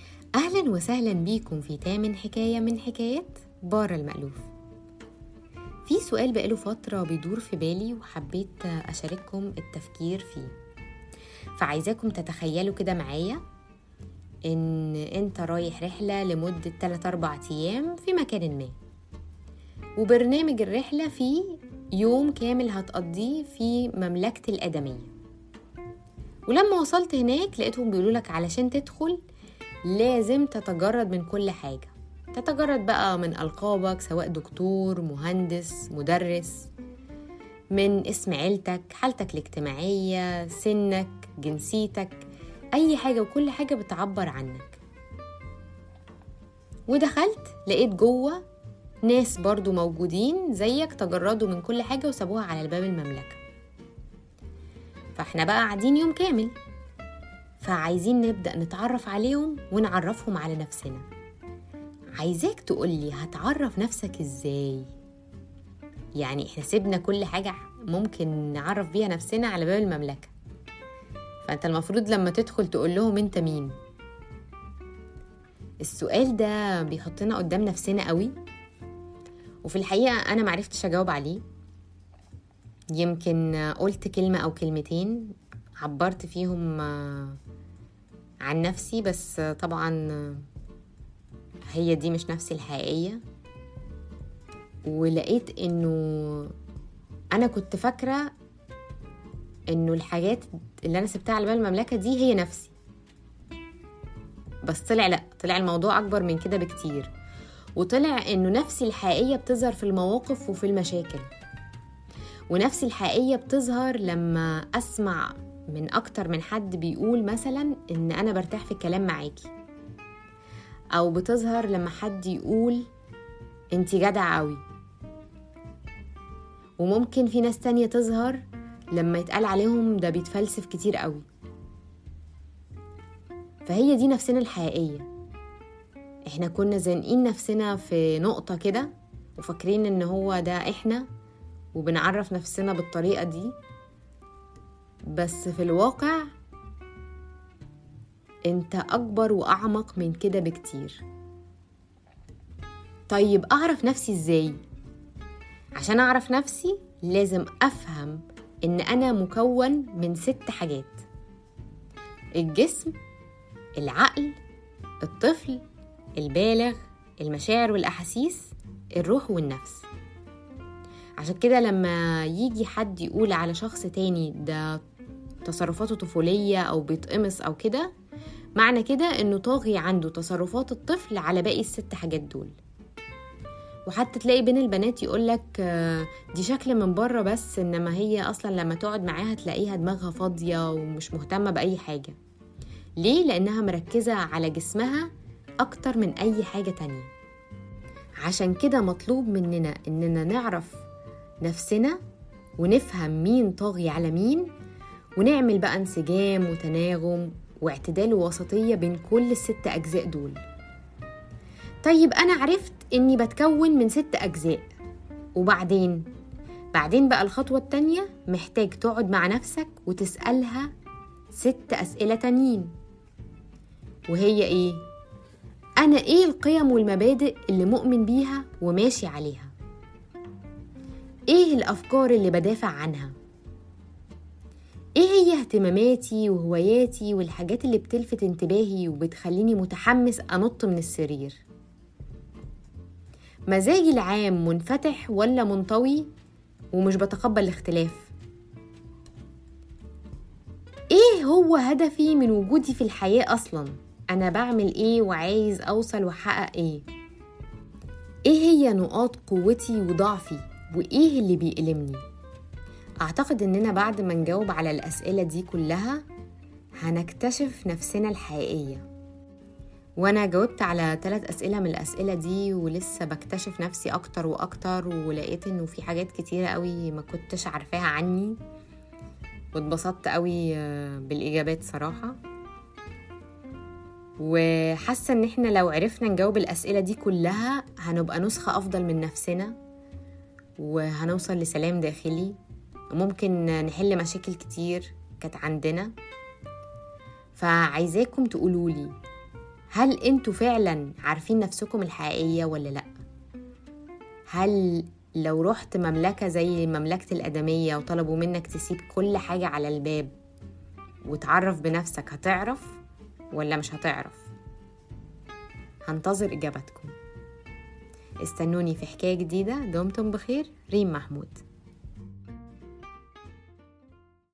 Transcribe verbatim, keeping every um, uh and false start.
أهلا وسهلا بيكم في تامن حكاية من حكايات بارة المألوف. في سؤال بقاله فترة بيدور في بالي وحبيت أشارككم التفكير فيه، فعايزاكم تتخيلوا كده معايا إن أنت رايح رحلة لمدة ثلاثة أربعة أيام في مكان ما، وبرنامج الرحلة فيه يوم كامل هتقضيه في مملكة الآدمية. ولما وصلت هناك لقيتهم بيقولوا لك علشان تدخل لازم تتجرد من كل حاجة، تتجرد بقى من ألقابك سواء دكتور، مهندس، مدرس، من اسم عيلتك، حالتك الاجتماعية، سنك، جنسيتك، أي حاجة وكل حاجة بتعبر عنك. ودخلت لقيت جوه ناس برضو موجودين زيك تجردوا من كل حاجة وسابوها على الباب المملكة. فاحنا بقى قاعدين يوم كامل، فعايزين نبدأ نتعرف عليهم ونعرفهم على نفسنا. عايزاك تقولي هتعرف نفسك ازاي؟ يعني احنا سيبنا كل حاجة ممكن نعرف بيها نفسنا على باب المملكة، فانت المفروض لما تدخل تقول لهم انت مين. السؤال ده بيحطنا قدام نفسنا قوي، وفي الحقيقة انا معرفتش اجاوب عليه. يمكن قلت كلمة او كلمتين عبرت فيهم عن نفسي، بس طبعا هي دي مش نفسي الحقيقية. ولقيت انه انا كنت فاكرة انه الحاجات اللي انا سبتها على باب المملكة دي هي نفسي، بس طلع لا، طلع الموضوع اكبر من كده بكتير. وطلع انه نفسي الحقيقية بتظهر في المواقف وفي المشاكل، ونفسي الحقيقية بتظهر لما اسمع من أكتر من حد بيقول مثلا إن أنا برتاح في الكلام معاكي، أو بتظهر لما حد يقول أنتي جدع قوي. وممكن في ناس تانية تظهر لما يتقال عليهم ده بيتفلسف كتير قوي. فهي دي نفسنا الحقيقية. إحنا كنا زانقين نفسنا في نقطة كده وفاكرين إن هو ده إحنا، وبنعرف نفسنا بالطريقة دي، بس في الواقع انت اكبر واعمق من كده بكتير. طيب اعرف نفسي ازاي؟ عشان اعرف نفسي لازم افهم ان انا مكون من ست حاجات: الجسم، العقل، الطفل، البالغ، المشاعر والاحاسيس، الروح والنفس. عشان كده لما يجي حد يقول على شخص تاني ده تصرفاته طفولية أو بيتقمص أو كده، معنى كده إنه طاغي عنده تصرفات الطفل على باقي الست حاجات دول. وحتى تلاقي بين البنات يقولك دي شكل من بره بس، إنما هي أصلا لما تقعد معاها تلاقيها دماغها فاضية ومش مهتمة بأي حاجة. ليه؟ لأنها مركزة على جسمها أكتر من أي حاجة تانية. عشان كده مطلوب مننا إننا نعرف نفسنا ونفهم مين طاغي على مين، ونعمل بقى انسجام وتناغم واعتدال ووسطية بين كل الست أجزاء دول. طيب أنا عرفت إني بتكون من ست أجزاء، وبعدين بعدين بقى الخطوة التانية محتاج تقعد مع نفسك وتسألها ست أسئلة تانيين. وهي إيه؟ أنا إيه القيم والمبادئ اللي مؤمن بيها وماشي عليها؟ إيه الأفكار اللي بدافع عنها؟ إيه هي اهتماماتي وهواياتي والحاجات اللي بتلفت انتباهي وبتخليني متحمس أنط من السرير؟ مزاجي العام منفتح ولا منطوي ومش بتقبل الاختلاف؟ إيه هو هدفي من وجودي في الحياة أصلاً؟ أنا بعمل إيه وعايز أوصل وحقق إيه؟ إيه هي نقاط قوتي وضعفي وإيه اللي بيألمني؟ أعتقد إننا بعد ما نجاوب على الأسئلة دي كلها هنكتشف نفسنا الحقيقية. وأنا جاوبت على ثلاث أسئلة من الأسئلة دي ولسه بكتشف نفسي أكتر وأكتر، ولقيت إنه في حاجات كتيرة قوي ما كنتش عارفاها عني، واتبسطت قوي بالإجابات صراحة. وحاسة إن إحنا لو عرفنا نجاوب الأسئلة دي كلها هنبقى نسخة أفضل من نفسنا، وهنوصل لسلام داخلي، وممكن نحل مشاكل كتير كانت عندنا. فعايزاكم تقولولي هل انتوا فعلا عارفين نفسكم الحقيقية ولا لأ؟ هل لو رحت مملكة زي مملكة الأدمية وطلبوا منك تسيب كل حاجة على الباب وتعرف بنفسك، هتعرف ولا مش هتعرف؟ هنتظر إجابتكم. استنوني في حكاية جديدة. دمتم بخير. ريم محمود.